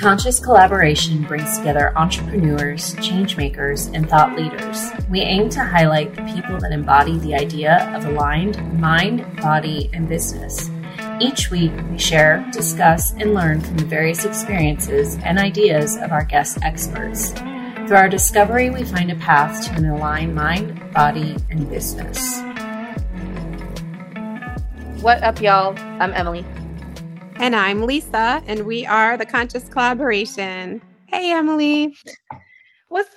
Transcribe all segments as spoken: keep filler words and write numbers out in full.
Conscious Collaboration brings together entrepreneurs, changemakers, and thought leaders. We aim to highlight the people that embody the idea of aligned mind, body, and business. Each week, we share, discuss, and learn from the various experiences and ideas of our guest experts. Through our discovery, we find a path to an aligned mind, body, and business. What up, y'all? I'm Emily. And I'm Lisa, and we are the Conscious Collaboration. Hey, Emily. What's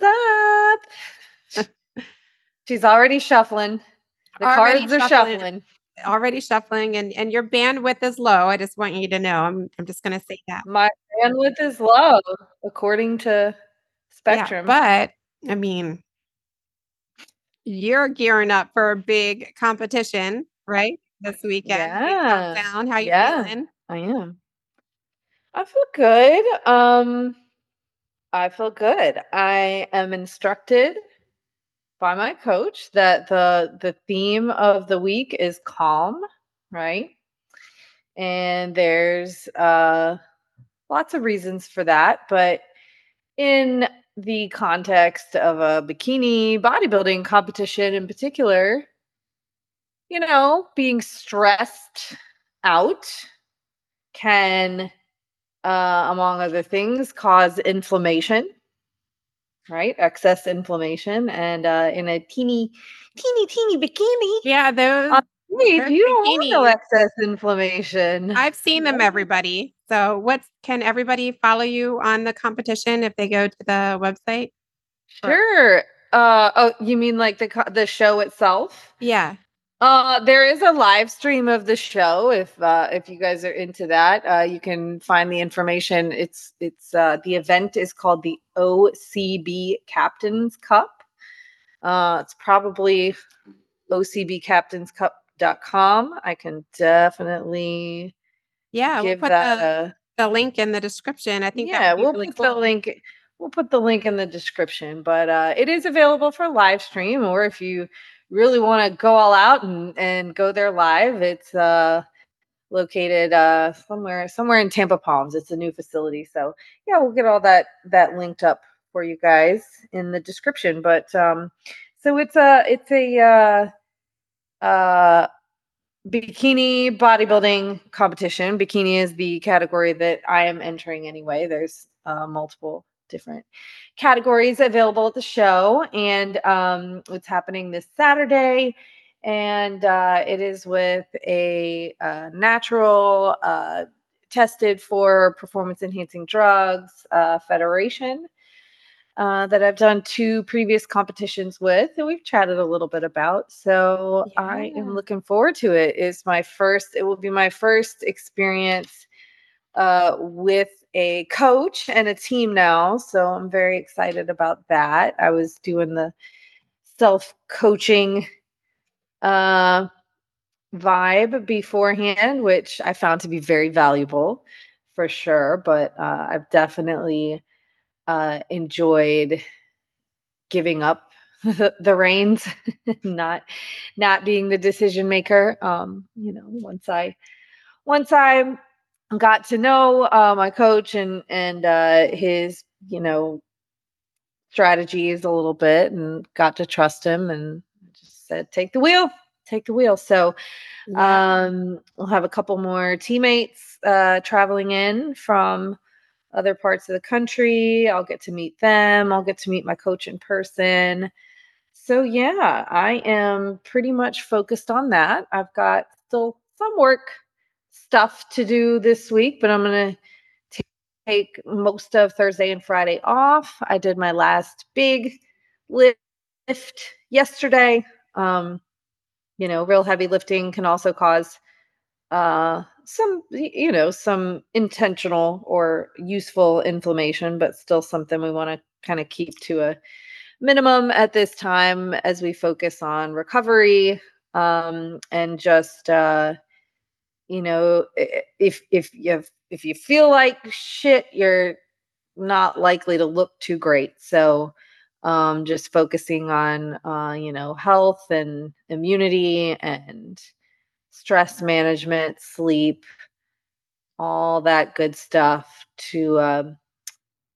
up? She's already shuffling. The already cards are shuffling, shuffling. Already shuffling, and, and your bandwidth is low. I just want you to know. I'm I'm just going to say that. My bandwidth is low, according to Spectrum. Yeah, but, I mean, you're gearing up for a big competition, right? This weekend. Yeah. Big countdown. How you yeah, feeling? I am. I feel good. Um, I feel good. I am instructed by my coach that the the theme of the week is calm, right? And there's uh lots of reasons for that, but in the context of a bikini bodybuilding competition in particular, you know, being stressed out can, uh, among other things, cause inflammation, right? Excess inflammation. And uh, in a teeny, teeny, teeny bikini, Yeah, those. on stage, those you don't want no bikinis. excess inflammation. I've seen them, everybody. So what's can everybody follow you on the competition if they go to the website? Sure. Uh, oh, you mean like the co- the show itself? Yeah. Uh, there is a live stream of the show. If uh, if you guys are into that, uh, you can find the information. It's it's uh, the event is called the O C B Captains Cup. Uh, it's probably O C B captains cup dot com. I can definitely Yeah, we'll give put that the, a the link in the description. I think that yeah. would be We'll really put cool. the link. We'll put the link in the description. But uh, it is available for live stream, or if you really want to go all out and and go there live, it's uh located uh somewhere somewhere in Tampa Palms. It's a new facility, so yeah, we'll get all that that linked up for you guys in the description. But um, so it's a it's a uh uh bikini bodybuilding competition. Bikini is the category that I am entering anyway. There's uh, multiple different categories available at the show, and um, it's happening this Saturday. And uh, it is with a uh, natural, uh, tested for performance enhancing drugs uh, federation uh, that I've done two previous competitions with, and we've chatted a little bit about. So yeah. I am looking forward to it. It's my first, it will be my first experience uh, with a coach and a team now. So I'm very excited about that. I was doing the self-coaching uh, vibe beforehand, which I found to be very valuable for sure. But uh, I've definitely uh, enjoyed giving up the reins, not not being the decision maker. Um, you know, once I once I got to know uh, my coach and and uh, his you know strategies a little bit, and got to trust him, and just said, "Take the wheel, take the wheel." So Yeah. um, we'll have a couple more teammates uh, traveling in from other parts of the country. I'll get to meet them. I'll get to meet my coach in person. So yeah, I am pretty much focused on that. I've got still some work stuff to do this week, but I'm going to take most of Thursday and Friday off. I did my last big lift yesterday. Um, you know, real heavy lifting can also cause uh some you know some intentional or useful inflammation, but still something we want to kind of keep to a minimum at this time as we focus on recovery, um and just uh you know i- if if you if you feel like shit, you're not likely to look too great. So um just focusing on uh you know health and immunity and stress management, sleep, all that good stuff to um,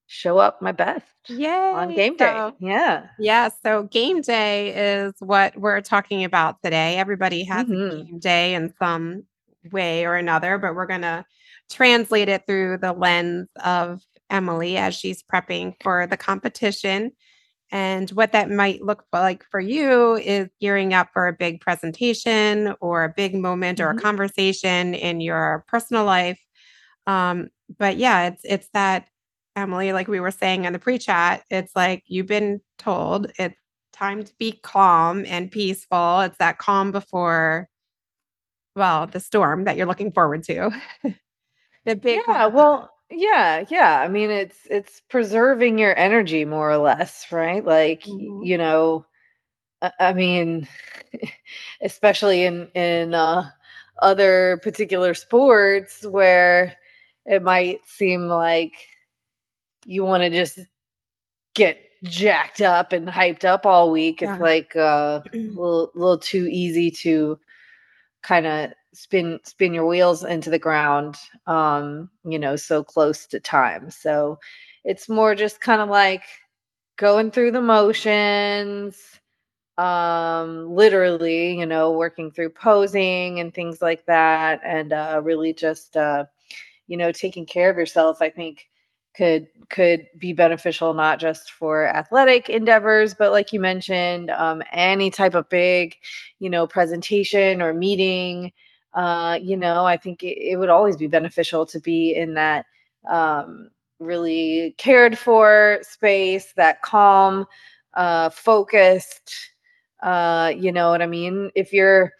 show up my best on Yay. game day. So, Yeah. yeah. So game day is what we're talking about today. Everybody has a hmm game day in some way or another, but we're going to translate it through the lens of Emily as she's prepping for the competition. And what that might look like for you is gearing up for a big presentation or a big moment or a hmm conversation in your personal life. Um, but yeah, it's it's that, Emily, like we were saying in the pre-chat, it's like you've been told it's time to be calm and peaceful. It's that calm before, well, the storm that you're looking forward to. The big Yeah. calm. Well, yeah, yeah. I mean, it's it's preserving your energy more or less, right? Like, y- Mhm. you know, I, I mean, especially in in uh, other particular sports where it might seem like you want to just get jacked up and hyped up all week. It's Yeah. like uh, a little, little too easy to kind of spin spin your wheels into the ground, um you know, so close to time. So it's more just kind of like going through the motions, um literally, you know, working through posing and things like that, and uh really just uh you know, taking care of yourself, I think could could be beneficial not just for athletic endeavors, but like you mentioned, um, any type of big, you know, presentation or meeting. Uh, you know, I think it, it would always be beneficial to be in that um, really cared for space, that calm, uh, focused. Uh, you know what I mean? If you're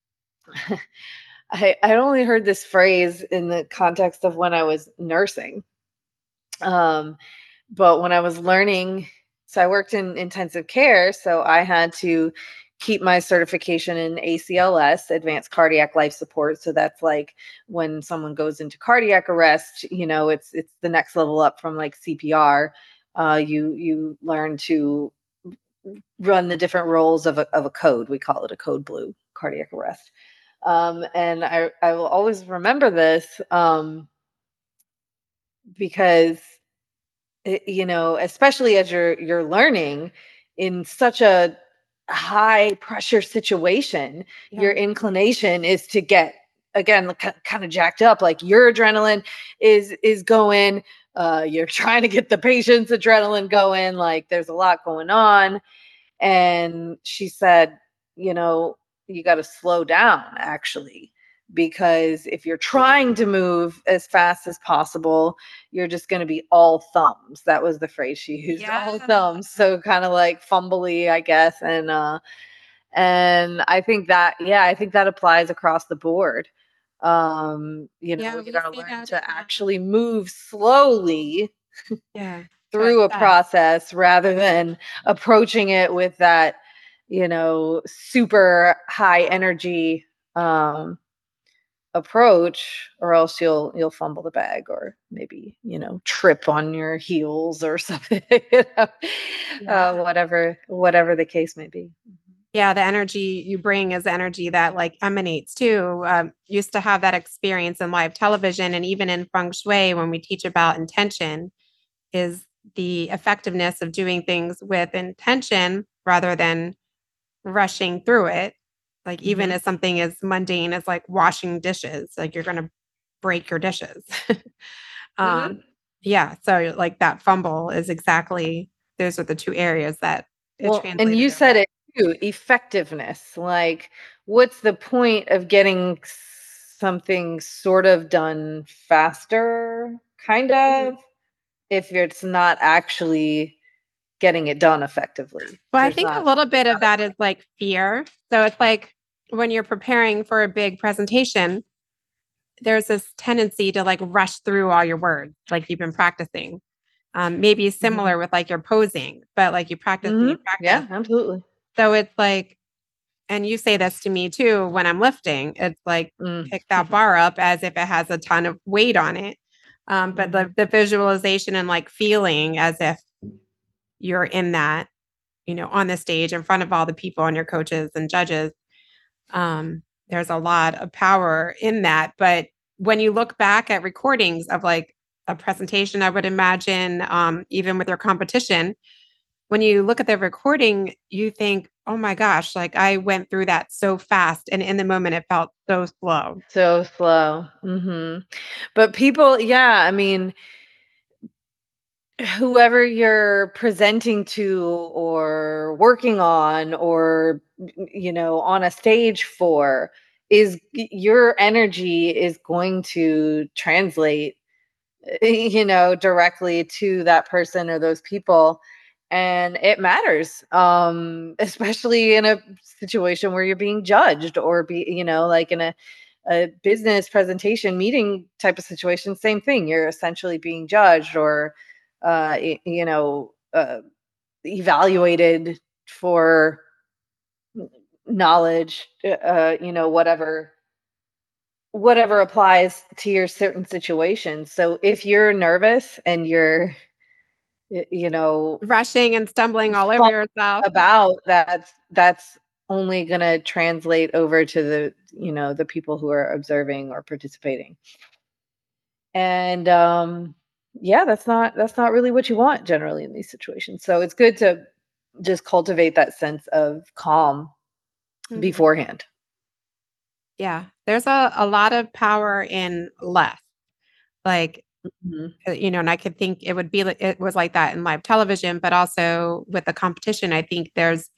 I, I only heard this phrase in the context of when I was nursing. Um, but when I was learning, so I worked in intensive care, so I had to keep my certification in A C L S, Advanced Cardiac Life Support. So that's like when someone goes into cardiac arrest, you know, it's it's the next level up from like C P R. Uh, you you learn to run the different roles of a of a code. We call it a code blue, cardiac arrest. Um, and I I will always remember this, um, because it, you know, especially as you're you're learning in such a high pressure situation, your Yeah. inclination is to get, again, kind of jacked up. Like your adrenaline is is going. Uh, you're trying to get the patient's adrenaline going. Like there's a lot going on. And she said, you know, you got to slow down actually, because if you're trying to move as fast as possible, you're just going to be all thumbs. That was the phrase she used, all Yeah. thumbs. So kind of like fumbly, I guess. And, uh, and I think that, yeah, I think that applies across the board. Um, you know, Yeah. you We got to see learn that. to uh, actually move slowly Yeah. To through a assess. process rather than approaching it with that, you know, super high energy um approach, or else you'll you'll fumble the bag, or maybe, you know, trip on your heels or something. You know? uh, Yeah. whatever whatever the case may be. Yeah, the energy you bring is energy that like emanates too. Um, used to have that experience in live television and even in feng shui when we teach about intention is the effectiveness of doing things with intention rather than rushing through it. Like even hmm as something as mundane as like washing dishes, like you're going to break your dishes. um, hmm yeah. So like that fumble is exactly, those are the two areas that it Well, and translated you over. said it too, effectiveness. Like, what's the point of getting something sort of done faster, kind Mhm. of, if it's not actually getting it done effectively? Well, I There's think a not, little bit of that is like fear. So it's like when you're preparing for a big presentation, there's this tendency to like rush through all your words, like you've been practicing. Um, maybe hmm similar with like your posing, but like you practice and hmm you practice. yeah, absolutely. So it's like, and you say this to me too when I'm lifting, it's like Mm. pick that bar up as if it has a ton of weight on it. Um, but the, Mhm. the visualization and like feeling as if you're in that, you know, on the stage in front of all the people and your coaches and judges. Um, there's a lot of power in that. But when you look back at recordings of like a presentation, I would imagine, um, even with your competition, when you look at the recording, you think, oh my gosh, like I went through that so fast. And in the moment, it felt so slow. So slow. hmm But people, yeah, I mean, whoever you're presenting to or working on or you know on a stage for is your energy is going to translate you know directly to that person or those people, and it matters, um especially in a situation where you're being judged or be you know like in a a business presentation meeting type of situation. Same thing, you're essentially being judged or uh y- you know uh evaluated for knowledge, uh you know whatever whatever applies to your certain situation. So if you're nervous and you're y- you know Rushing and stumbling all over fun yourself. about that's that's only going to translate over to the you know the people who are observing or participating. And um yeah, that's not that's not really what you want generally in these situations. So it's good to just cultivate that sense of calm Mhm. beforehand. Yeah. There's a, a lot of power in less. Like, Mhm. uh, you know, and I could think it would be like it was like that in live television, but also with the competition, I think there's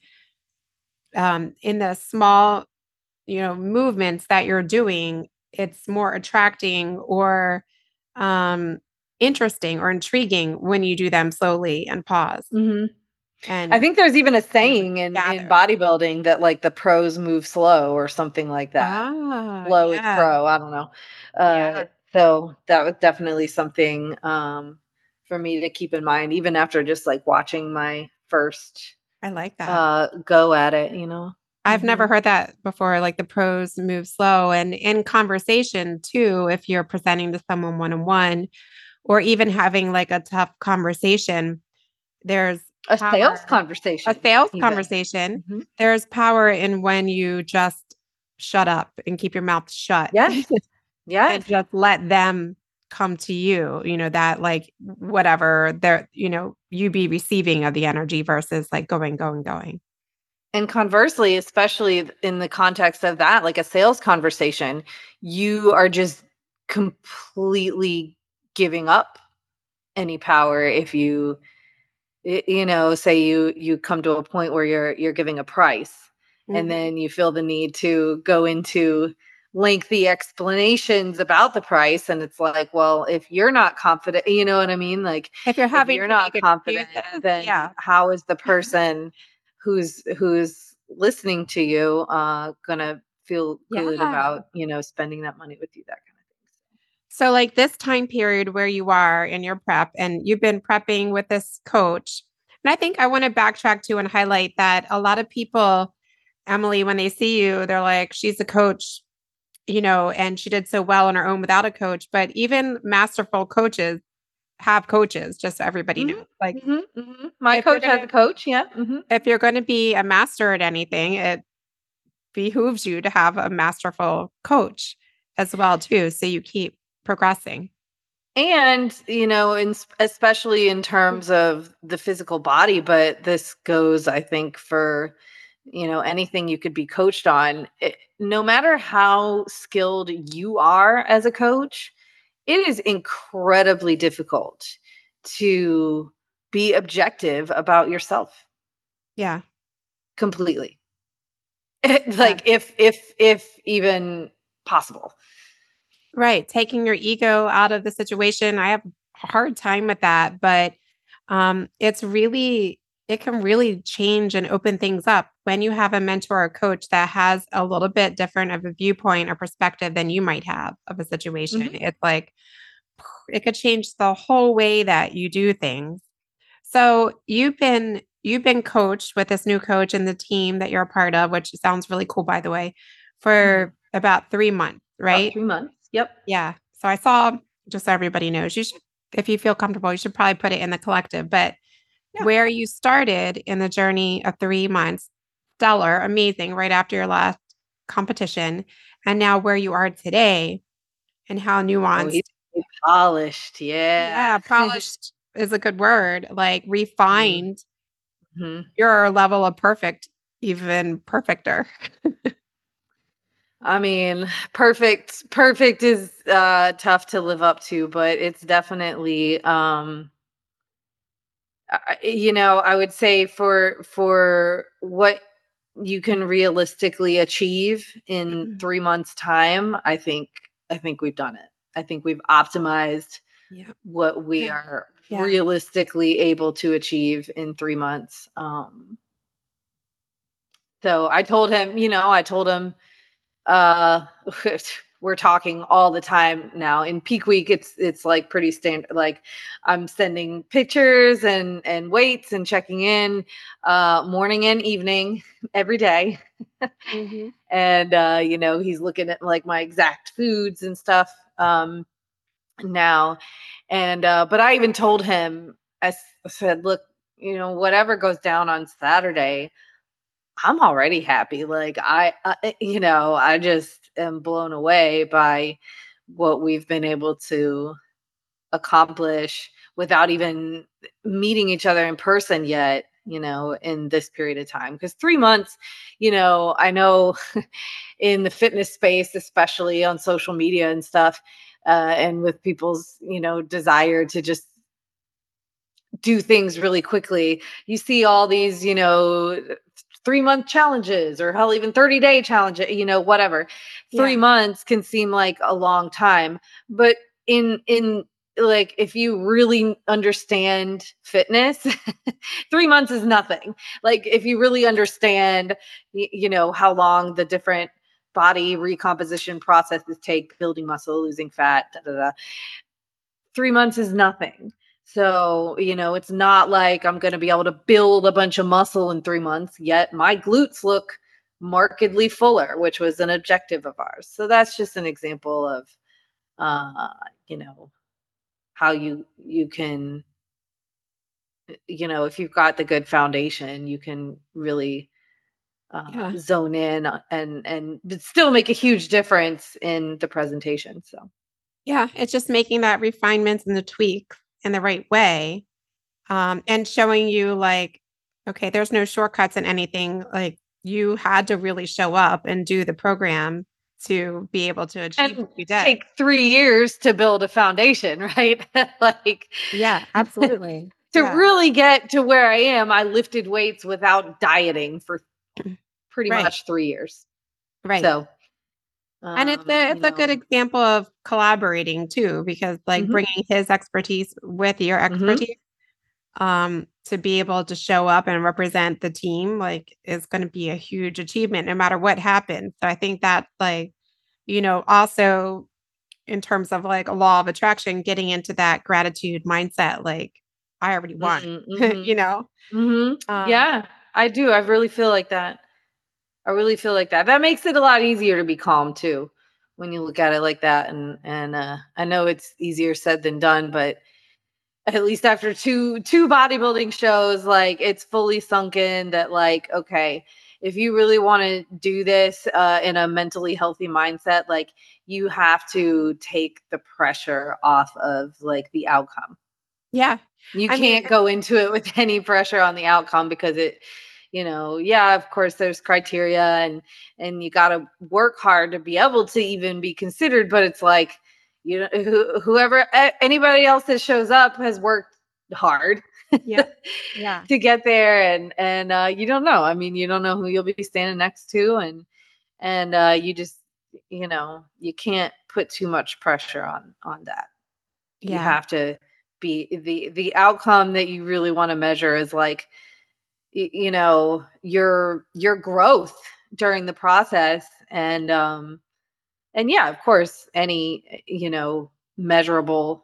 um in the small, you know, movements that you're doing, it's more attracting or um interesting or intriguing when you do them slowly and pause Mhm. I and think there's even a you know, saying in in gather. bodybuilding that like the pros move slow or something like that. Ah, Slow is yeah. pro, I don't know. Uh Yeah. so that was definitely something um for me to keep in mind even after just like watching my first I like that. uh go at it, you know. I've never Mhm. heard that before, like the pros move slow. And in conversation too, if you're presenting to someone one on one or even having like a tough conversation, there's A sales power, a conversation sales even. conversation. Mhm. There's power in when you just shut up and keep your mouth shut Yes. and Yes. just let them come to you, you know, that like whatever they're, you know, you be receiving of the energy versus like going, going, going. And conversely, especially in the context of that, like a sales conversation, you are just completely giving up any power if you y- you know, say you you come to a point where you're you're giving a price and Mhm. then you feel the need to go into lengthy explanations about the price, and it's like, well, if you're not confident, you know what I mean? Like If you're if having you're to not make confident, excuses, then yeah, how is the person who's who's listening to you uh gonna feel good yeah. about, you know, spending that money with you, that kind of thing. So, like this time period where you are in your prep and you've been prepping with this coach. And I think I want to backtrack to and highlight that a lot of people, Emily, when they see you, they're like, she's a coach, you know, and she did so well on her own without a coach. But even masterful coaches have coaches, just so everybody knows. Mhm. Like Mhm. Mhm. My if you're coach has gonna a coach, yeah. Mhm. if you're gonna be a master at anything, it behooves you to have a masterful coach as well, too. So you keep progressing. And, you know, in, s- especially in terms of the physical body, but this goes, I think, for, you know, anything you could be coached on. It, no matter how skilled you are as a coach, it is incredibly difficult to be objective about yourself Yeah. completely. Yeah. Like if if if even possible. Right. Taking your ego out of the situation. I have a hard time with that, but um, it's really, it can really change and open things up when you have a mentor or coach that has a little bit different of a viewpoint or perspective than you might have of a situation. Mhm. It's like, it could change the whole way that you do things. So you've been you've been coached with this new coach and the team that you're a part of, which sounds really cool, by the way, Mhm. for about three months, About right? three months. Yep. Yeah. So I saw, just so everybody knows, you should, if you feel comfortable, you should probably put it in the collective. But Yeah. where you started in the journey of three months, stellar, amazing, right after your last competition, and now where you are today and how Oh, nuanced he's Polished, yeah. Yeah, polished is a good word. Like refined Mm-hmm. your level of perfect, even perfecter. I mean, perfect perfect is uh tough to live up to, but it's definitely um I- you know, I would say for for what you can realistically achieve in three months time, I think I think we've done it. I think we've optimized Yeah. what we Yeah. are Yeah. realistically able to achieve in three months. Um so I told him, you know, I told him uh we're talking all the time now. In peak week, it's it's like pretty standard. Like I'm sending pictures and and weights and checking in uh morning and evening every day. Mm-hmm. And uh you know, he's looking at like my exact foods and stuff um now. And uh but I even told him, I s- said, look, you know, whatever goes down on Saturday, I'm already happy. Like I, I, you know, I just am blown away by what we've been able to accomplish without even meeting each other in person yet, you know, in this period of time. Because three months, you know, I know in the fitness space, especially on social media and stuff, uh, and with people's, you know, desire to just do things really quickly. You see all these, you know, three month challenges or hell, even thirty day challenges, you know, whatever. Three Yeah. months can seem like a long time, but in, in, like if you really understand fitness, three months is nothing. Like if you really understand, y- you know, how long the different body recomposition processes take, building muscle, losing fat, da, da, da, three months is nothing. So, you know, it's not like I'm going to be able to build a bunch of muscle in three months, yet my glutes look markedly fuller, which was an objective of ours. So that's just an example of, uh, you know, how you, you can, you know, if you've got the good foundation, you can really uh, Yeah. zone in and, and still make a huge difference in the presentation. So. Yeah. It's just making that refinements and the tweak in the right way. Um, and showing you like, okay, there's no shortcuts in anything. Like you had to really show up and do the program to be able to achieve And what you did. take three years to build a foundation, right? Like Yeah, absolutely. to Yeah. really get to where I am, I lifted weights without dieting for pretty Right. much three years. Right. So, And it's um, a you it's a good know, example of collaborating too, because like mhm, bringing his expertise with your mhm, expertise, um, to be able to show up and represent the team, like is going to be a huge achievement no matter what happens. So I think that like, you know, also in terms of like a law of attraction, getting into that gratitude mindset, like I already won, mhm, you mhm, know? mhm. Um, Yeah, I do. I really feel like that. I really feel like that. That makes it a lot easier to be calm too when you look at it like that. And and uh, I know it's easier said than done, but at least after two two bodybuilding shows, like it's fully sunk in that like, okay, if you really want to do this uh, in a mentally healthy mindset, like you have to take the pressure off of like the outcome. yeah. You I mean, can't go into it with any pressure on the outcome because it, you know, yeah, of course there's criteria and and you got to work hard to be able to even be considered, but it's like you know who, whoever a- anybody else that shows up has worked hard yeah, yeah, to get there and and uh you don't know. I mean, you don't know who you'll be standing next to and and uh you just you know, you can't put too much pressure on on that. You yeah, have to be the the outcome that you really want to measure is like y- you know your your growth during the process and um and yeah, of course, any you know measurable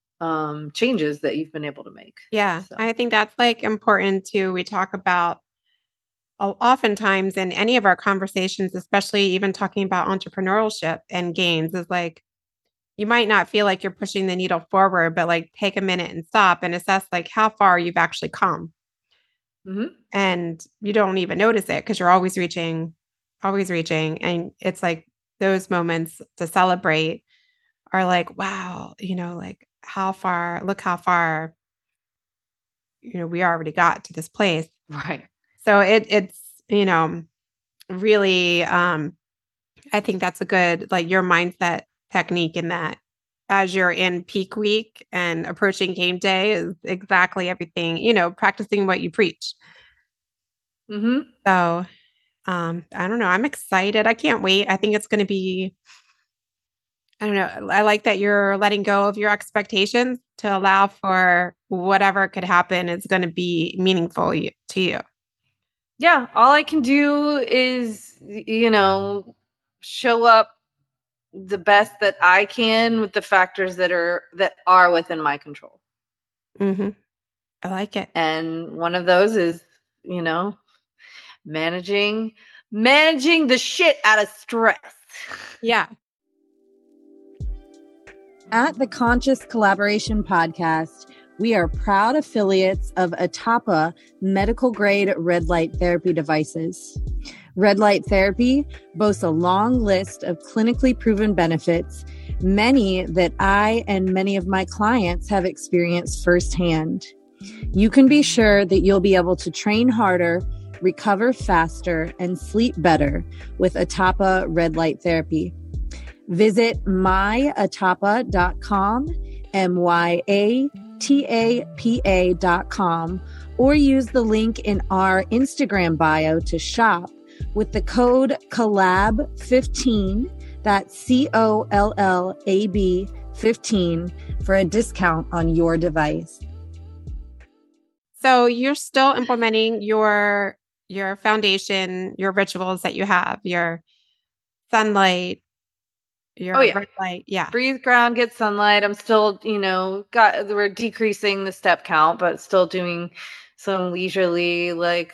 um changes that you've been able to make. yeah. So I think that's like important too. We talk about o- oftentimes in any of our conversations, especially even talking about entrepreneurship and gains, is like you might not feel like you're pushing the needle forward, but like take a minute and stop and assess like how far you've actually come. mhm. And you don't even notice it because you're always reaching, always reaching. And it's like those moments to celebrate are like, wow, you know, like how far, look how far, you know, we already got to this place. Right. So it it's, you know, really, um, I think that's a good, like your mindset technique in that as you're in peak week and approaching game day is exactly everything, you know, practicing what you preach. Mm-hmm. So, um, I don't know. I'm excited. I can't wait. I think it's going to be, I don't know. I like that you're letting go of your expectations to allow for whatever could happen is going to be meaningful y- to you. Yeah. All I can do is, y- you know, show up the best that I can with the factors that are that are within my control. Mm-hmm. I like it. And one of those is, you know, managing managing the shit out of stress. Yeah. At the Conscious Collaboration Podcast, we are proud affiliates of Atapa medical grade red light therapy devices. Red light therapy boasts a long list of clinically proven benefits, many that I and many of my clients have experienced firsthand. You can be sure that you'll be able to train harder, recover faster, and sleep better with Atapa red light therapy. Visit my atapa dot com, M Y A T A P A dot com, or use the link in our Instagram bio to shop with the code collab fifteen, that's C O L L A B fifteen, for a discount on your device. So you're still implementing your your foundation, your rituals that you have, your sunlight, your Oh, yeah. red light. Yeah. Breathe, ground, get sunlight. I'm still, you know, got we're decreasing the step count, but still doing some leisurely like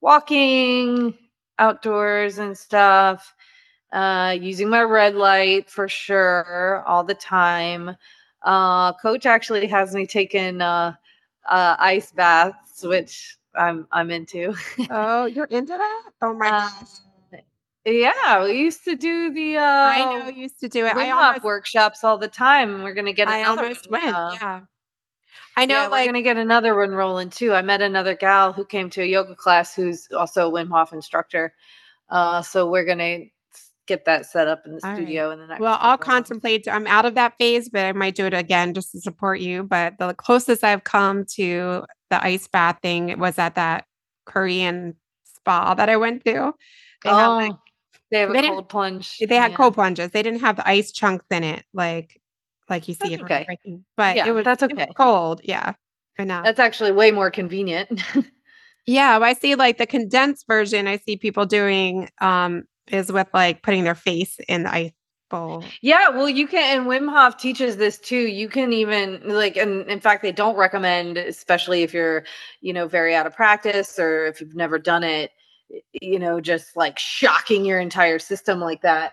walking outdoors and stuff. Uh, using my red light for sure all the time. Uh, coach actually has me taking uh, uh, ice baths, which I'm I'm into. Oh, you're into that? Oh my Uh, gosh. yeah, we used to do the I know uh, you used to do it. I Wim Hof almost workshops all the time. We're gonna get I another almost one. went. Uh, Yeah. I know yeah, we're like gonna get another one rolling too. I met another gal who came to a yoga class who's also a Wim Hof instructor. Uh, so we're gonna get that set up in the all right. studio in the next. Well, I'll couple of months. contemplate. I'm out of that phase, but I might do it again just to support you. But the closest I've come to the ice bath thing was at that Korean spa that I went to. They Oh, have like they have a they didn't cold plunge. they had Yeah. cold plunges. They didn't have the ice chunks in it, like like you see That's it okay. breaking. But Yeah, it was that's it was okay. cold. Yeah. Enough. That's actually way more convenient. Yeah, I see like the condensed version I see people doing um is with like putting their face in the ice bowl. Yeah, well, you can, and Wim Hof teaches this too. You can even like, and in fact, they don't recommend, especially if you're, you know, very out of practice or if you've never done it, y- you know, just like shocking your entire system like that.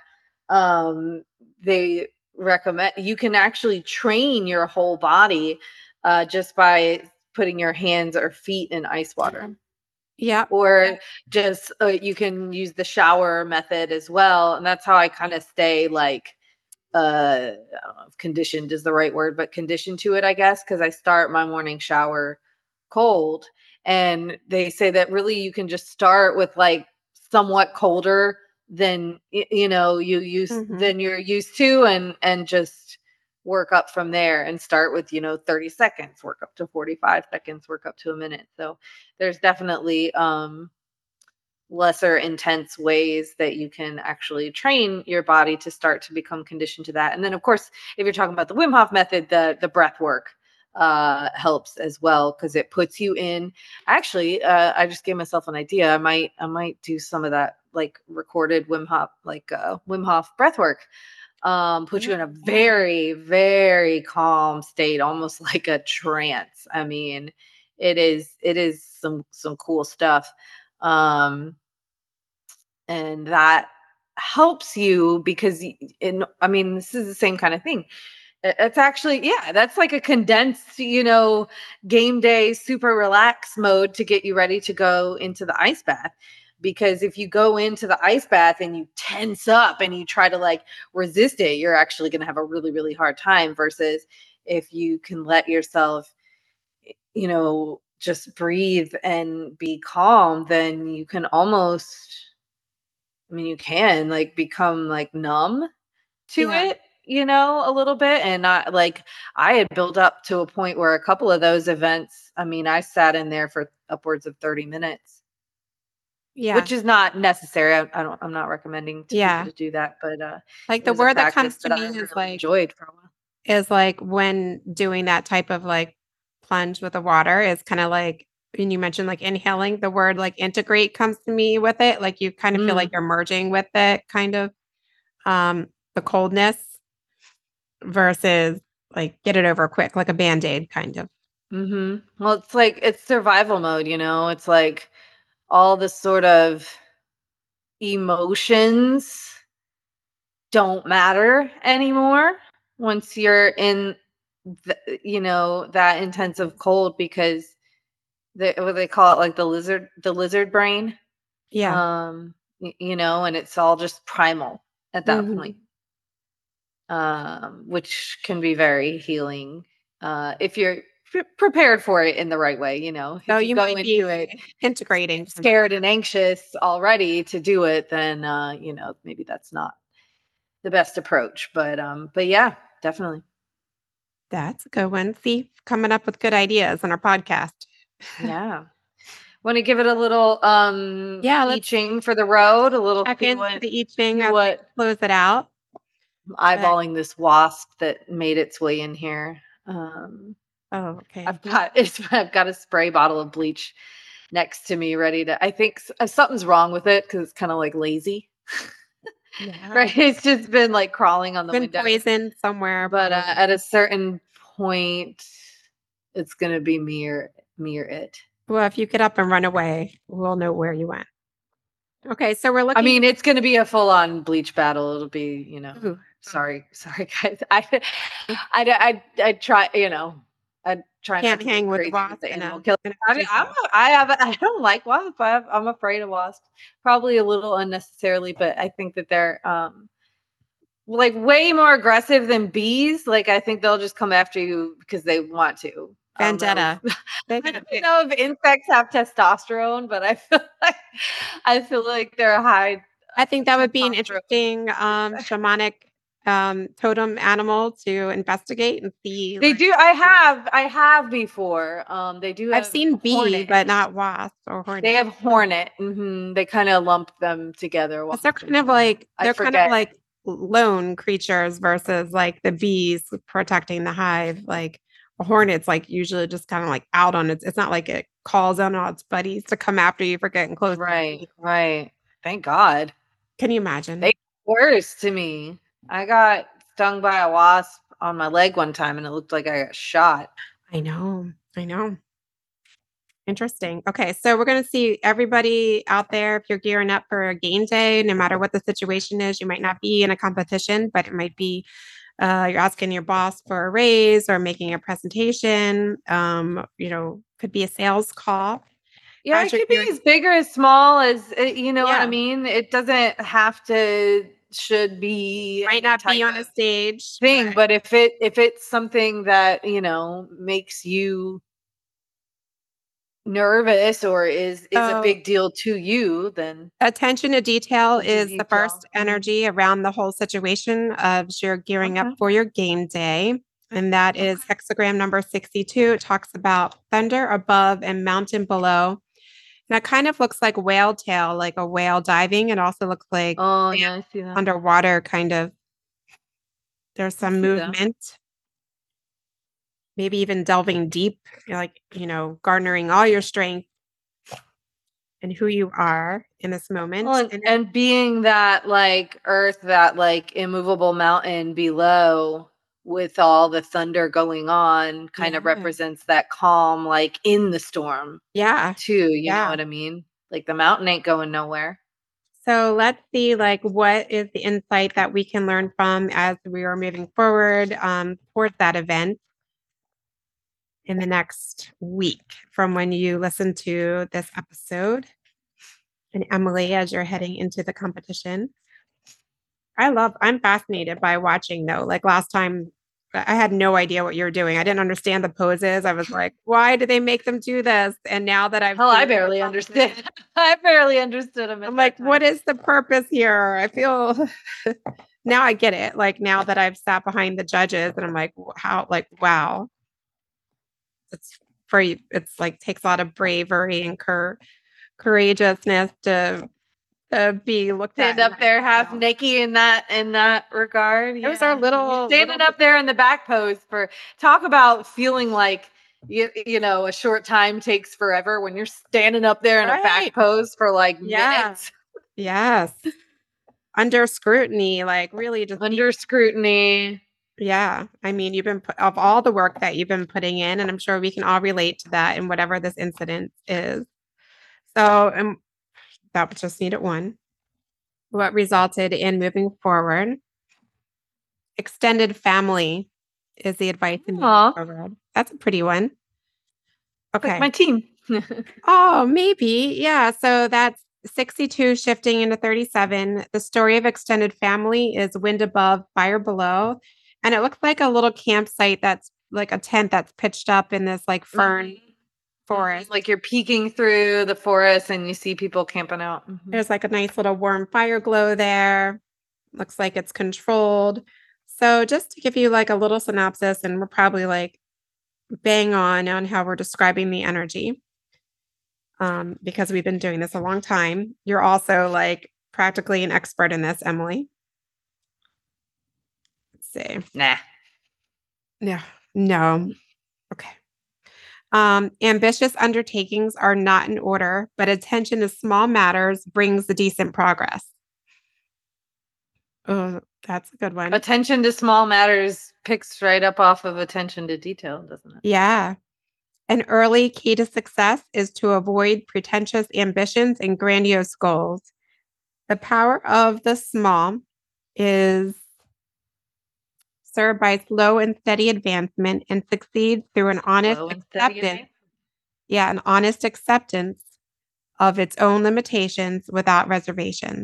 Um, they recommend you can actually train your whole body uh, just by putting your hands or feet in ice water. Yeah. Or just uh, you can use the shower method as well, and that's how I kind of stay like uh I don't know if conditioned is the right word, but conditioned to it, I guess, because I start my morning shower cold. And they say that really you can just start with like somewhat colder than y- you know you use Mhm. than you're used to, and and just work up from there and start with, you know, thirty seconds, work up to forty-five seconds, work up to a minute. So there's definitely um lesser intense ways that you can actually train your body to start to become conditioned to that. And then of course, if you're talking about the Wim Hof method, the the breath work uh helps as well, because it puts you in actually uh I just gave myself an idea. I might I might do some of that like recorded Wim Hof, like uh Wim Hof breath work. Um put you in a very very calm state, almost like a trance. I mean, it is it is some some cool stuff. Um and that helps you because y- in I mean, this is the same kind of thing. I- It's actually, yeah, that's like a condensed, you know, game day super relax mode to get you ready to go into the ice bath. because if you go into the ice bath and you tense up and you try to like resist it, you're actually going to have a really, really hard time versus if you can let yourself, you know, just breathe and be calm, then you can almost, I mean, you can like become like numb to Yeah. it, you know, a little bit. And not like I had built up to a point where a couple of those events, I mean, I sat in there for upwards of thirty minutes, Yeah. which is not necessary. I, I don't, I'm not recommending to Yeah. people to do that, but uh, Like it the was a word that comes practice to that me I is really like, enjoyed for a while. is like when doing that type of like plunge with the water is kind of like, when you mentioned like inhaling, the word like integrate comes to me with it. Like you kind of feel Mm. like you're merging with it, kind of um the coldness versus like get it over quick, like a band-aid kind of. Mm-hmm. Well, it's like it's survival mode, you know. It's like all the sort of emotions don't matter anymore once you're in the, you know, that intensive cold, because they what they call it, like the lizard the lizard brain, Yeah. um y- you know, and it's all just primal at that Mhm. point, um which can be very healing uh if you're pre- prepared for it in the right way, you know. So If you you go might into it be integrating. scared and anxious already to do it, then uh you know, maybe that's not the best approach. But um but yeah, definitely. That's a good one. See, coming up with good ideas on our podcast. Yeah. Want to give it a little um Yeah, I let's Ching for the road, a little check see into what the I Ching see as we what close it out. I'm But, eyeballing this wasp that made its way in here. Um oh, okay. I've got it's I've got a spray bottle of bleach next to me ready to, I think s- uh, something's wrong with it because it's kind of like lazy. Yeah. Right? It's just been like crawling on the Been window. poisoned somewhere. But uh, probably. at a certain point, it's gonna be me or me or it. Well, if you get up and run away, we'll know where you went. Okay, so we're I looking. mean, it's gonna be a full on bleach battle. It'll be, you know. Ooh. Sorry, sorry guys. I, I, I, I try, you know. I try not Can't to hang get with the crazy with wasp the in animal a, killing. in a I mean, I'm, tutu. a, I have, I don't like wasps. I have, I'm afraid of wasps. Probably a little unnecessarily, but I think that they're um like way more aggressive than bees. Like I think they'll just come after you because they want to. I don't know. Vendetta. I don't know if insects have testosterone, but I feel like I feel like they're high. I think that would be an testosterone. interesting um, shamanic um, totem animal to investigate and see. They like- do. I have. I have before. Um, they do. I've Have seen bee, hornet. but not wasp or hornet. They have hornet. Hmm They kind of lump them together. But they're wasp and kind of hornet. like I they're kind forget. of like lone creatures versus like the bees protecting the hive. Like a hornet's like usually just kind of like out on its. It's not like it calls on all its buddies to come after you for getting close. Right. Right. Thank God. Can you imagine? They worse to me. I got stung by a wasp on my leg one time, and it looked like I got shot. I know. I know. Interesting. Okay, so we're going to see everybody out there. If you're gearing up for a game day, no matter what the situation is, you might not be in a competition, but it might be uh, you're asking your boss for a raise or making a presentation. Um, you know, could be a sales call. Yeah, As it you're could be gearing- as big or as small as uh, you know what Yeah. I mean. It doesn't have to should be might any not be type on a of stage thing, but- but if it if it's something that you know makes you nervous or is is a So- big deal to you, then Attention to detail Attention to is the detail. first energy around the whole situation of you're gearing Okay. up for your game day. And that is hexagram number sixty-two. It talks about thunder above and mountain below. And that kind of looks like whale tail, like a whale diving. It also looks like oh yeah, I see that. underwater kind of. There's some see that. movement. Maybe even delving deep, like, you know, garnering all your strength and who you are in this moment. Well, and, And- and being that like earth, that like immovable mountain below with all the thunder going on kind of Yeah. represents that calm, like in the storm yeah. too. You Yeah. know what I mean? Like the mountain ain't going nowhere. So let's see, like, what is the insight that we can learn from as we are moving forward um, towards that event in the next week from when you listen to this episode. and Emily as you're heading into the competition. I love, I'm fascinated by watching though. Like last time, I had no idea what you were doing. I didn't understand the poses. I was like, why do they make them do this? And now that I've Hell, I seen it, barely understood. I barely understood them. I'm like, what is the purpose here? I feel now I get it. Like now that I've sat behind the judges and I'm like, how, like, wow. It's for you. It's like takes a lot of bravery and cur- courageousness to uh, be looked stand at up there half style. naked in that in that regard. It was our little standing little, up there in the back pose for talk about feeling like you, you know a short time takes forever when you're standing up there in right. a back pose for like yeah. minutes. Yes. Under scrutiny, like really just Under scrutiny. Yeah. I mean, you've been put of all the work that you've been putting in, and I'm sure we can all relate to that in whatever this incident is. So, um, that was just needed one. What resulted in moving forward? Extended family is the advice in moving Aw. forward. That's a pretty one. Okay. Like my team. Oh, maybe. Yeah. So that's sixty-two shifting into thirty-seven. The story of extended family is wind above, fire below. And it looks like a little campsite that's like a tent that's pitched up in this like fern Mhm. forest. Like you're peeking through the forest and you see people camping out. Mhm. There's like a nice little warm fire glow there. Looks like it's controlled. So just to give you like a little synopsis, and we're probably like bang on on how we're describing the energy. Um, because we've been doing this a long time. You're also like practically an expert in this, Emily. Let's see. Nah. No, no. Okay. Um, ambitious undertakings are not in order, but attention to small matters brings the decent progress. Oh, that's a good one. Attention to small matters picks right up off of attention to detail, doesn't it? Yeah. An early key to success is to avoid pretentious ambitions and grandiose goals. The power of the small is served by slow and steady advancement and succeeds through an honest Slow and steady acceptance. advancement. Yeah, an honest acceptance of its own limitations without reservations.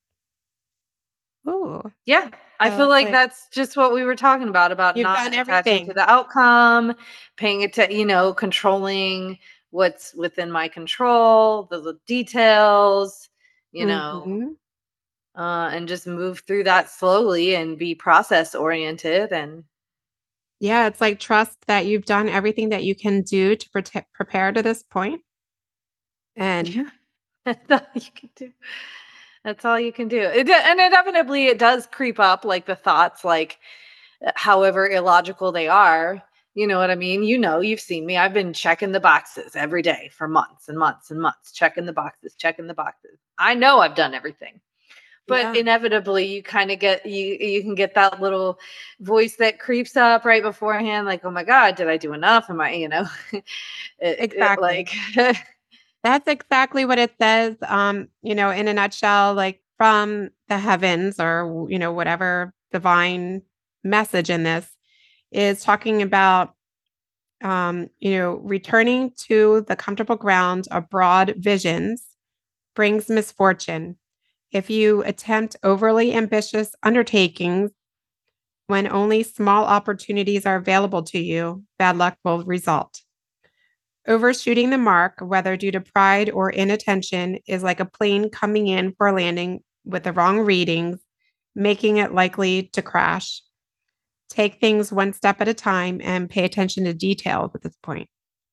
Ooh. Yeah. I So feel it's like like- that's just what we were talking about, about You've not done attaching everything. to the outcome, paying attention, you know, controlling what's within my control, the little details, you know, Mhm. uh, and just move through that slowly and be process oriented. And Yeah, it's like trust that you've done everything that you can do to protect, prepare to this point. And yeah, that's all you can do. That's all you can do. It, and inevitably, it does creep up, like the thoughts, like however illogical they are. You know what I mean? You know, you've seen me. I've been checking the boxes every day for months and months and months, checking the boxes, checking the boxes. I know I've done everything. But Yeah. inevitably you kind of get you you can get that little voice that creeps up right beforehand, like, oh my God, did I do enough? Am I, you know, it, it, Exactly. like That's exactly what it says. Um, you know, in a nutshell, like from the heavens or, you know, whatever divine message in this is talking about, um, you know, returning to the comfortable ground of broad visions brings misfortune. If you attempt overly ambitious undertakings when only small opportunities are available to you, bad luck will result. Overshooting the mark, whether due to pride or inattention, is like a plane coming in for a landing with the wrong readings, making it likely to crash. Take things one step at a time and pay attention to details at this point.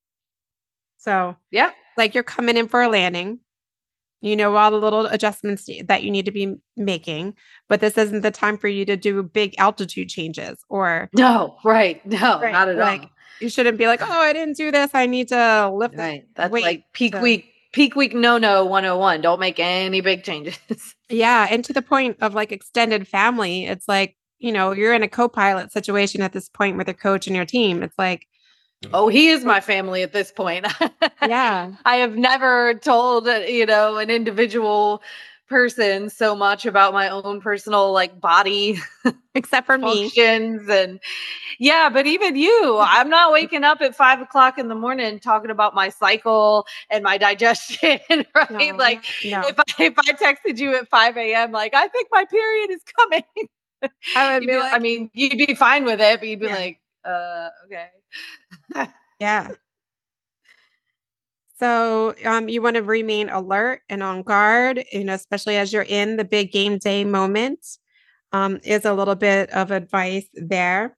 So, yeah, like you're coming in for a landing. You know all the little adjustments that you need to be making, but this isn't the time for you to do big altitude changes or no, right, no, Right, not at like, all. you shouldn't be like, oh, I didn't do this. I need to lift this Right, that's weight like peak to- week, peak week, no, no, one oh one. Don't make any big changes. Yeah. And to the point of like extended family, it's like, you know, you're in a co-pilot situation at this point with your coach and your team. It's like, Oh, he is my family at this point. yeah, I have never told, uh, you know, an individual person so much about my own personal like body except for me. functions and yeah, but even you, I'm not waking up at five o'clock in the morning talking about my cycle and my digestion, right? No, like no. if I if I texted you at five a.m. like I think my period is coming, I would you'd be be- like, I mean, you'd be fine with it, but you'd be Yeah. like, uh, okay. yeah. So um, you want to remain alert and on guard, you know, especially as you're in the big game day moment, um, is a little bit of advice there.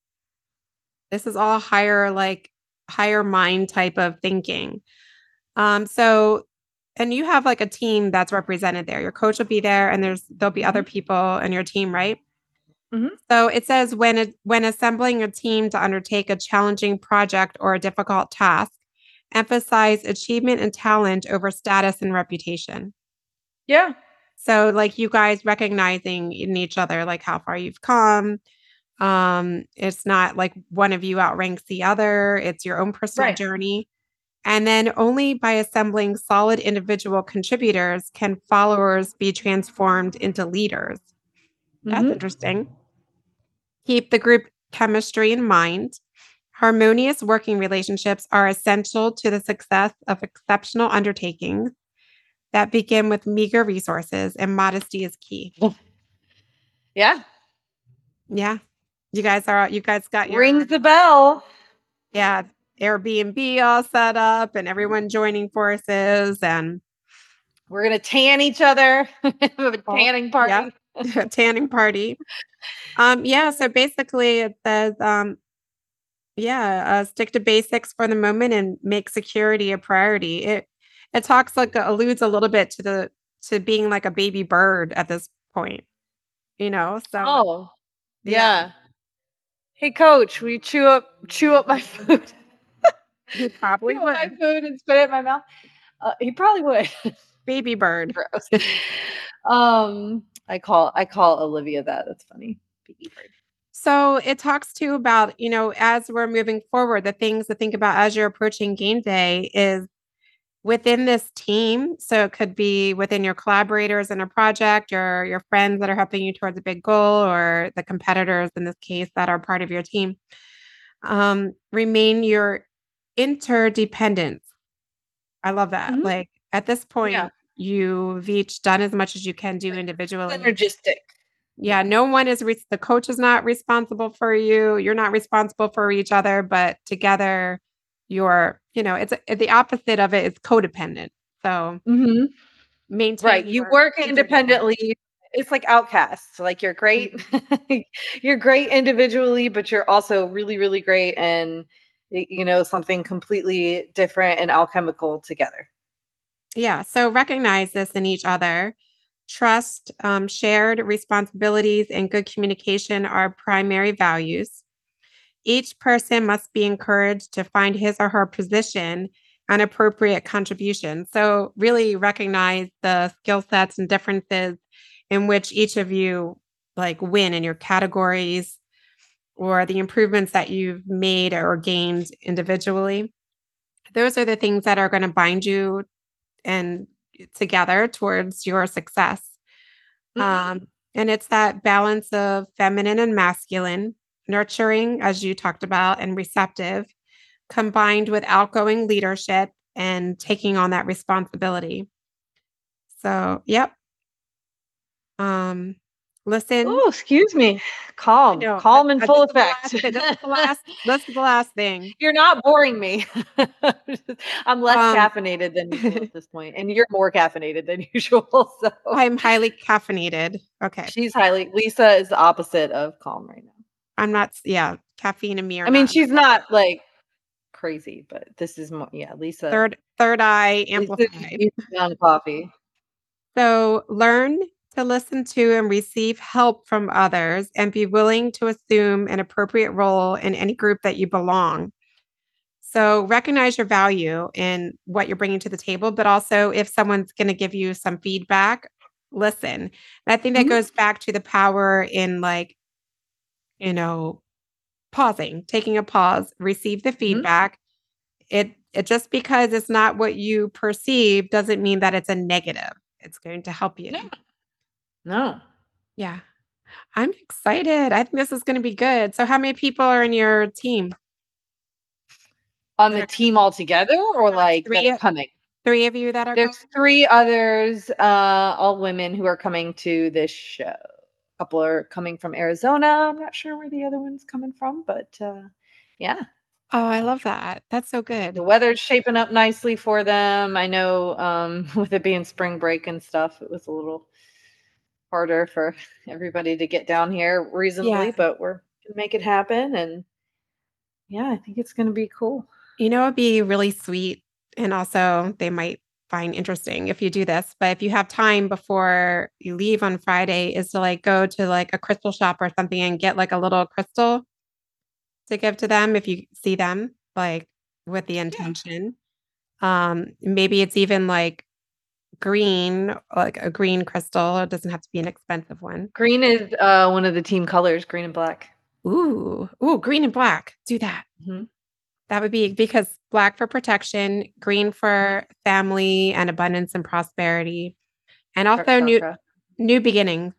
This is all higher, like higher mind type of thinking. Um, so, and you have like a team that's represented there. Your coach will be there, and there's there'll be other people in your team, right? Mhm. So it says when it, when assembling a team to undertake a challenging project or a difficult task, emphasize achievement and talent over status and reputation. Yeah. So like you guys recognizing in each other, like how far you've come. Um, it's not like one of you outranks the other. It's your own personal Right. journey. And then only by assembling solid individual contributors can followers be transformed into leaders. That's Mhm. interesting. Keep the group chemistry in mind. Harmonious working relationships are essential to the success of exceptional undertakings that begin with meager resources, and modesty is key. Yeah. Yeah. You guys are, you guys got your, Rings the bell. yeah, Airbnb all set up and everyone joining forces and We're gonna tan each other. Have a tanning party. yeah. tanning party. Um, yeah. So basically it says, um, yeah, uh, stick to basics for the moment and make security a priority. It it talks like alludes a little bit to the to being like a baby bird at this point, you know. So Oh, yeah. yeah. Hey, coach, will you chew up chew up my food? He probably chew up my would. food and spit it in my mouth. Uh, he probably would. Baby bird. Gross. um, I call I call Olivia that. That's funny. Baby bird. So it talks too about, you know, as we're moving forward, the things to think about as you're approaching game day is within this team. So it could be within your collaborators in a project or your friends that are helping you towards a big goal or the competitors in this case that are part of your team. Um, remain your interdependence. I love that. Mhm. Like at this point, Yeah. you've each done as much as you can do individually. Synergistic. Yeah, no one is re- the coach is not responsible for you. You're not responsible for each other, but together you're, you know, it's a, the opposite of it is codependent. So Mhm. maintain Right. You your work interdependence. independently. It's like outcasts. Like you're great. Mm-hmm. You're great individually, but you're also really, really great and y- you know, something completely different and alchemical together. Yeah. So recognize this in each other. Trust, um, shared responsibilities, and good communication are primary values. Each person must be encouraged to find his or her position and appropriate contribution. So, really recognize the skill sets and differences in which each of you like win in your categories or the improvements that you've made or gained individually. Those are the things that are going to bind you and together towards your success. Mhm. Um, and it's that balance of feminine and masculine, nurturing, as you talked about, and receptive, combined with outgoing leadership and taking on that responsibility. So, yep. Um, listen. Oh, excuse me. Calm, No, calm in uh, full this is the effect. last thing- This is the last. This is the last thing. You're not boring me. I'm less Um, caffeinated than usual at this point, and you're more caffeinated than usual. So I'm highly caffeinated. Okay, she's highly. Lisa is the opposite of calm right now. I'm not. Yeah, caffeine and me are I mean, not she's not like crazy, but this is more. Yeah, Lisa. third third eye Lisa's amplified. used to on coffee. So learn to listen to and receive help from others and be willing to assume an appropriate role in any group that you belong. So recognize your value in what you're bringing to the table, but also if someone's going to give you some feedback, listen. And I think that Mhm. goes back to the power in like, you know, pausing, taking a pause, receive the feedback. It it just because it's not what you perceive doesn't mean that it's a negative. it's going to help you. No. No. Yeah. I'm excited. I think this is going to be good. So how many people are in your team? On the team altogether, or like Three- that are coming? Three of you that are There's three others, uh, all women who are coming to this show. A couple are coming from Arizona. I'm not sure where the other one's coming from, but uh, yeah. Oh, I love that. That's so good. The weather's shaping up nicely for them. I know um, with it being spring break and stuff, it was a little harder for everybody to get down here reasonably, Yeah. but we're going to make it happen. And yeah, I think it's going to be cool. You know, it'd be really sweet. And also they might find interesting if you do this, but if you have time before you leave on Friday is to like go to like a crystal shop or something and get like a little crystal to give to them if you see them, like with the intention. Yeah. Um, maybe it's even like green, like a green crystal. It doesn't have to be an expensive one. Green is uh, one of the team colors, green and black. Ooh, ooh, green and black. Do that. Mm-hmm. That would be because black for protection, green for family and abundance and prosperity, and also new new beginnings.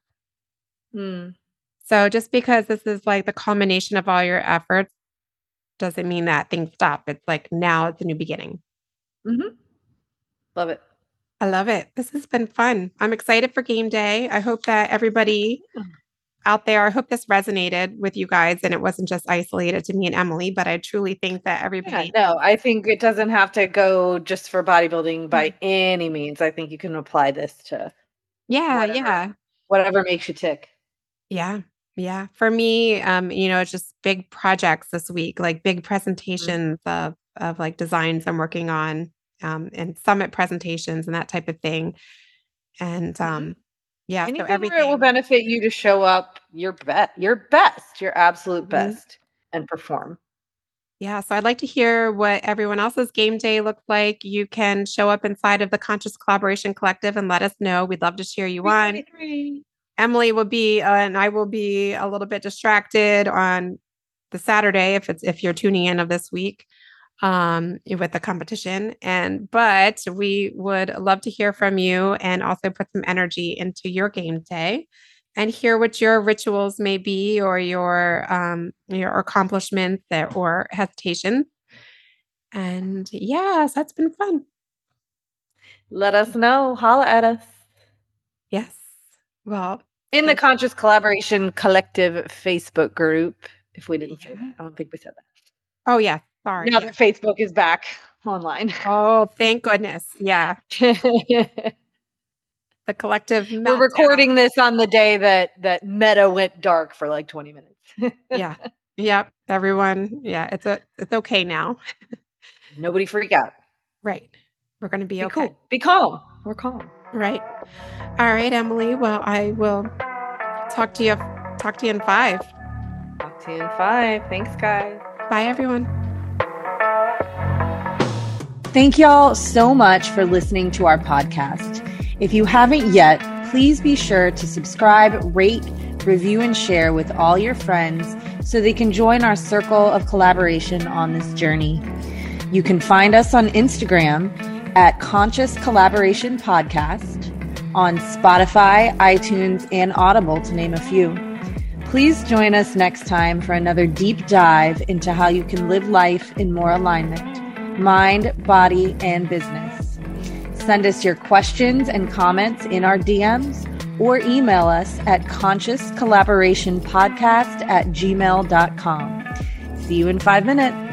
Mm. So just because this is like the culmination of all your efforts doesn't mean that things stop. It's like now it's a new beginning. Mm-hmm. Love it. I love it. This has been fun. I'm excited for game day. I hope that everybody out there, I hope this resonated with you guys and it wasn't just isolated to me and Emily, but I truly think that everybody. Yeah, no, I think it doesn't have to go just for bodybuilding by mm-hmm. any means. I think you can apply this to yeah, whatever, yeah, whatever makes you tick. Yeah, yeah. For me, um, you know, it's just big projects this week, like big presentations mm-hmm. of of like designs I'm working on, um, and summit presentations and that type of thing, and um. Mm-hmm. Yeah, anything so everything where it will benefit you to show up your best, your best, your absolute best, mm-hmm. and perform. Yeah, so I'd like to hear what everyone else's game day looks like. You can show up inside of the Conscious Collaboration Collective and let us know. We'd love to cheer you on. Emily will be, uh, and I will be a little bit distracted on the Saturday if it's if you're tuning in of this week. Um, with the competition. And, but we would love to hear from you and also put some energy into your game day and hear what your rituals may be or your, um, your accomplishments or hesitations. And yes, that's been fun. Let us know. Holla at us. Yes. Well, in the Conscious Collaboration Collective Facebook group, if we didn't say that, I don't think we said that. Oh yeah. Sorry. Now that Facebook is back online. Oh, thank goodness. Yeah. The collective. Meltdown. We're recording this on the day that, that Meta went dark for like twenty minutes. Yeah. Yep. Everyone. Yeah. It's a, it's okay now. Nobody freak out. Right. We're going to be, be okay. Cool. Be calm. We're calm. Right. All right, Emily. Well, I will talk to you, talk to you in five. Talk to you in five. Thanks, guys. Bye, everyone. Thank y'all so much for listening to our podcast. If you haven't yet, please be sure to subscribe, rate, review, and share with all your friends so they can join our circle of collaboration on this journey. You can find us on Instagram at Conscious Collaboration Podcast, on Spotify, iTunes, and Audible, to name a few. Please join us next time for another deep dive into how you can live life in more alignment. Mind, body, and business. Send us your questions and comments in our D Ms or email us at conscious collaboration podcast at gmail dot com. See you in five minutes.